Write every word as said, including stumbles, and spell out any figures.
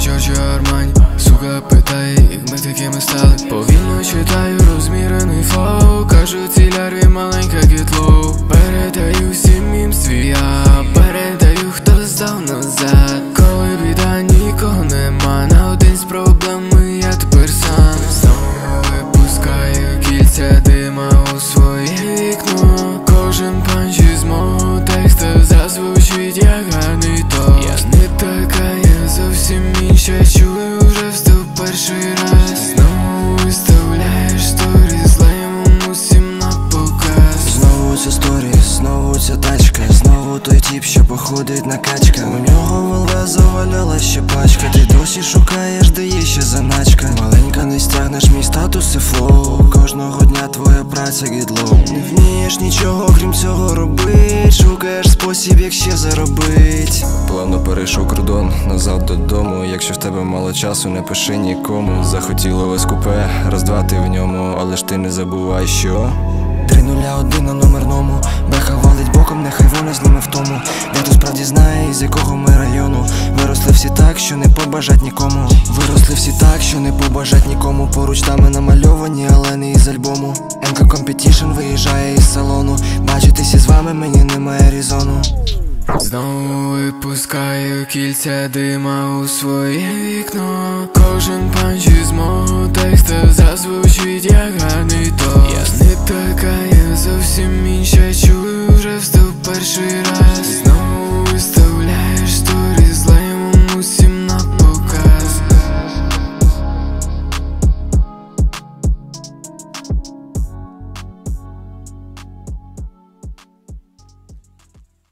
Джорджо Армані. Сука питає, як ми такими стали. Повільно читаю розмірений флоу. Кажу, ці лярві маленька гітлоу. Передаю всім їм свій я. Передаю, хто здав назад. Коли біда, нікого нема. Наодинці з проблеми, я тепер сам. Знову випускаю кільця дима у своє вікно. Кожен панч із мого текста зазвучить як гарний тост. Я не така, я зовсім інша. Чую вже вступ перший раз. Знову виставляєш сторіс, лаєм усім на показ. Знову ця сторіс, знову ця тачка. Знову той тіп, що походить на качка. У нього в ЛВ заваляла ще пачка. Ти досі шукаєш, де є ще заначка. Маленька, не стягнеш мій статус і флоу. Кожного дня твоя праця гідлоу. Не вмієш нічого, крім цього робить. Шукаєш спосіб, як ще заробить. Плавно перейшов кордон, назад додому. Якщо в тебе мало часу, не пиши нікому. Захотіло весь купе, раз-два ти в ньому. Але ж ти не забувай, що три нуля один на номерному. Беха валить боком, нехай вона зніме в тому. Дехто справді знає, із якого ми району. Виросли всі так, що не побажать нікому. Виросли всі так, що не побажать нікому. Поруч тами намальовані, але не із альбому. ем ка Competition виїжджає із салону. Бачитися з вами мені немає резону. Знову випускаю кільця дима у своє вікно. Кожен панч із мого текста зазвучить як гарний тост. Я не така, я зовсім інша. Чую вже вступ перший раз.